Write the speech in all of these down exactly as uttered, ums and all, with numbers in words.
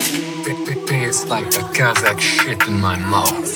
It's like the Kazakh shit in my mouth.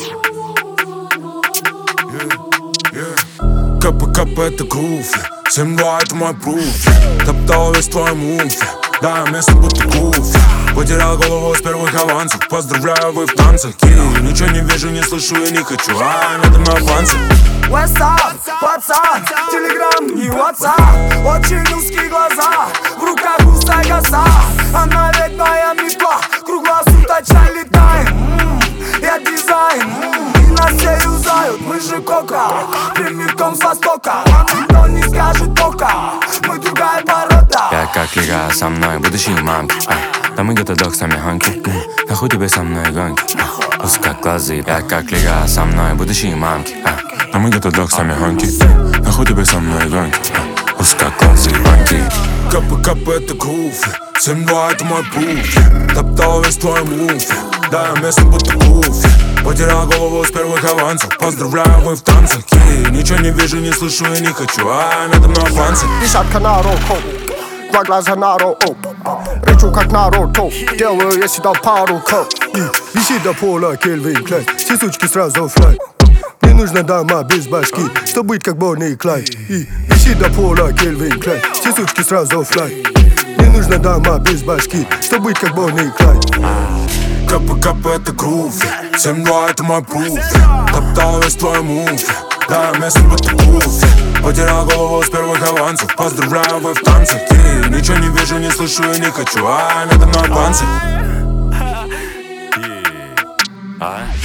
КП-КП это грув, семь два это мой пруф. Топтал весь твой мув, да, место будто гуф. Потерял голову с первых авансов, поздравляю, вы в танцах. И ничего не вижу, не слышу и не хочу, а надо мной авансы. Whatsapp, пацан, телеграм и WhatsApp. Очень узкие глаза, в руках густая коса. Она ведь моя метла, круглосуточно летаем. М-м, я дизайн, м-м, и нас все юзают. Мы же кока, прямиком с востока. Вам никто не скажет пока, мы другая порода. Я как лига со мной, будущие мамки. Там и где-то док сами ханки. Нахуй тебе со мной гонки. Узкоглазый, я как лига со мной, будущие мамки. Там и где-то док сами ханки. Нахуй тебе со мной гонки. Узкоглазый банки. КП-КП это грув, семь два это мой пруф. Топтал весь твой мув, да, место будто гуф. Потерял голову с первых авансов, поздравляю, вы в танцах. И ничего не вижу, не слышу и не хочу, а надо мной авансы. Десятка народов, два глаза народов. Рычу как Наруто, делаю я сюда пару коп. И виси до пола Кельвин Клайн, все сучки сразу флай. Мне нужна дама без башки, чтобы быть как Бонни и Клайд. И виси до пола Кельвин Клайн, все сучки сразу флай. Мне нужна дама без башки, чтобы быть как Бонни и Клайд. КП-КП это грув, семь два это мой пруф. Топтал весь твой мув, да, место будто гуф. Потерял голову с первых авансов, поздравляю, вы в танцах. И ничего не вижу, не слышу и не хочу, а надо мной авансы. А?